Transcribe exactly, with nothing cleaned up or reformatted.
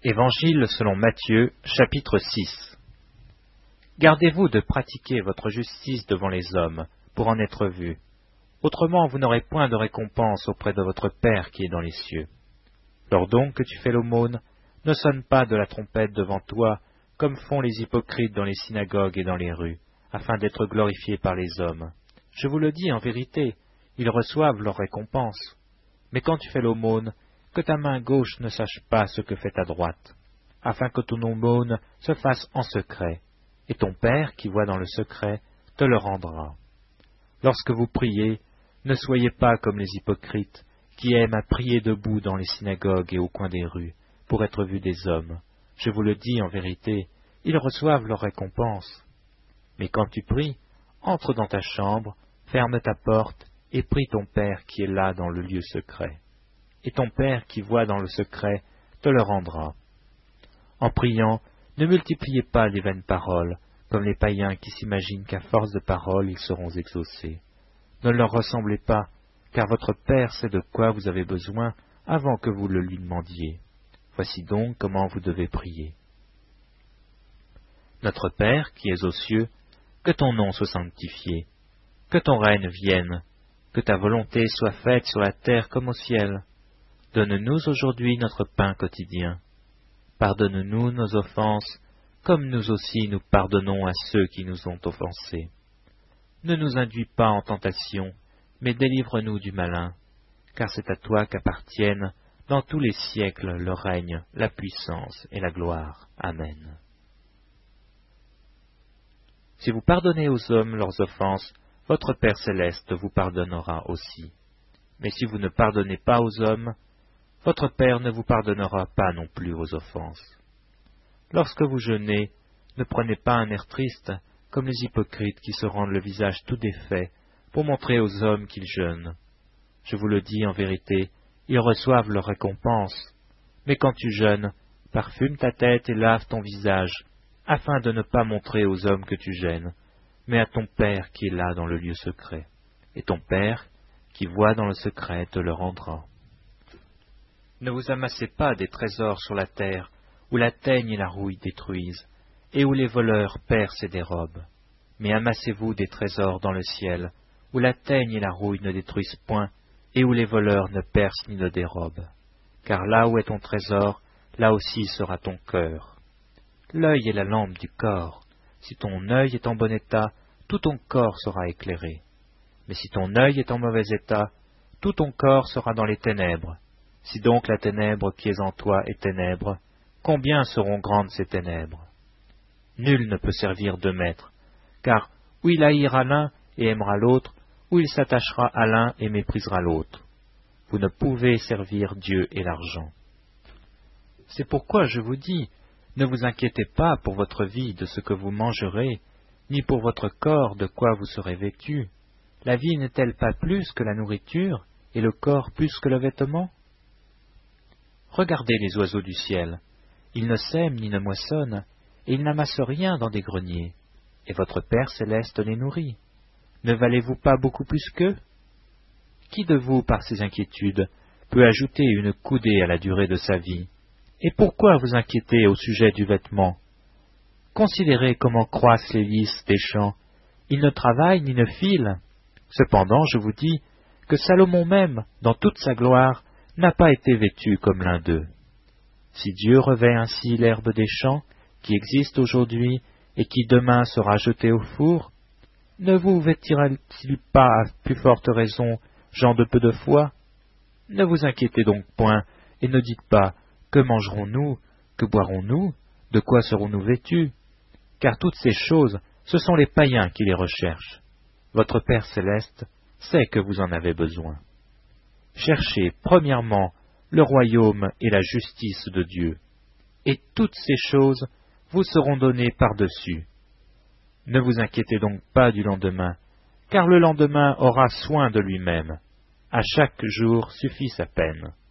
Évangile selon Matthieu, chapitre six. Gardez-vous de pratiquer votre justice devant les hommes, pour en être vus. Autrement vous n'aurez point de récompense auprès de votre Père qui est dans les cieux. Lors donc que tu fais l'aumône, ne sonne pas de la trompette devant toi, comme font les hypocrites dans les synagogues et dans les rues, afin d'être glorifiés par les hommes. Je vous le dis en vérité, ils reçoivent leur récompense. Mais quand tu fais l'aumône, que ta main gauche ne sache pas ce que fait ta droite, afin que ton aumône se fasse en secret, et ton Père qui voit dans le secret te le rendra. Lorsque vous priez, ne soyez pas comme les hypocrites, qui aiment à prier debout dans les synagogues et au coin des rues, pour être vus des hommes. Je vous le dis en vérité, ils reçoivent leur récompense. Mais quand tu pries, entre dans ta chambre, ferme ta porte, et prie ton Père qui est là dans le lieu secret. Et ton Père qui voit dans le secret te le rendra. En priant, ne multipliez pas les vaines paroles, comme les païens qui s'imaginent qu'à force de paroles ils seront exaucés. Ne leur ressemblez pas, car votre Père sait de quoi vous avez besoin avant que vous le lui demandiez. Voici donc comment vous devez prier. Notre Père qui es aux cieux, que ton nom soit sanctifié, que ton règne vienne, que ta volonté soit faite sur la terre comme au ciel. Donne-nous aujourd'hui notre pain quotidien. Pardonne-nous nos offenses, comme nous aussi nous pardonnons à ceux qui nous ont offensés. Ne nous induis pas en tentation, mais délivre-nous du malin, car c'est à toi qu'appartiennent, dans tous les siècles, le règne, la puissance et la gloire. Amen. Si vous pardonnez aux hommes leurs offenses, votre Père céleste vous pardonnera aussi. Mais si vous ne pardonnez pas aux hommes, votre Père ne vous pardonnera pas non plus vos offenses. Lorsque vous jeûnez, ne prenez pas un air triste, comme les hypocrites qui se rendent le visage tout défait, pour montrer aux hommes qu'ils jeûnent. Je vous le dis en vérité, ils reçoivent leur récompense. Mais quand tu jeûnes, parfume ta tête et lave ton visage, afin de ne pas montrer aux hommes que tu jeûnes, mais à ton Père qui est là dans le lieu secret. Et ton Père, qui voit dans le secret, te le rendra. Ne vous amassez pas des trésors sur la terre, où la teigne et la rouille détruisent, et où les voleurs percent et dérobent. Mais amassez-vous des trésors dans le ciel, où la teigne et la rouille ne détruisent point, et où les voleurs ne percent ni ne dérobent. Car là où est ton trésor, là aussi sera ton cœur. L'œil est la lampe du corps. Si ton œil est en bon état, tout ton corps sera éclairé. Mais si ton œil est en mauvais état, tout ton corps sera dans les ténèbres. Si donc la ténèbre qui est en toi est ténèbre, combien seront grandes ces ténèbres? Nul ne peut servir deux maîtres, car ou il haïra l'un et aimera l'autre, ou il s'attachera à l'un et méprisera l'autre. Vous ne pouvez servir Dieu et l'argent. C'est pourquoi je vous dis, ne vous inquiétez pas pour votre vie de ce que vous mangerez, ni pour votre corps de quoi vous serez vêtus. La vie n'est-elle pas plus que la nourriture, et le corps plus que le vêtement? Regardez les oiseaux du ciel. Ils ne sèment ni ne moissonnent, et ils n'amassent rien dans des greniers. Et votre Père céleste les nourrit. Ne valez-vous pas beaucoup plus qu'eux? Qui de vous, par ses inquiétudes, peut ajouter une coudée à la durée de sa vie? Et pourquoi vous inquiétez au sujet du vêtement? Considérez comment croissent les lys des champs. Ils ne travaillent ni ne filent. Cependant, je vous dis que Salomon même, dans toute sa gloire, n'a pas été vêtu comme l'un d'eux. Si Dieu revêt ainsi l'herbe des champs, qui existe aujourd'hui et qui demain sera jetée au four, ne vous vêtira-t-il pas à plus forte raison, gens de peu de foi? Ne vous inquiétez donc point, et ne dites pas, que mangerons-nous, que boirons-nous, de quoi serons-nous vêtus? Car toutes ces choses, ce sont les païens qui les recherchent. Votre Père céleste sait que vous en avez besoin. Cherchez premièrement le royaume et la justice de Dieu, et toutes ces choses vous seront données par-dessus. Ne vous inquiétez donc pas du lendemain, car le lendemain aura soin de lui-même. À chaque jour suffit sa peine.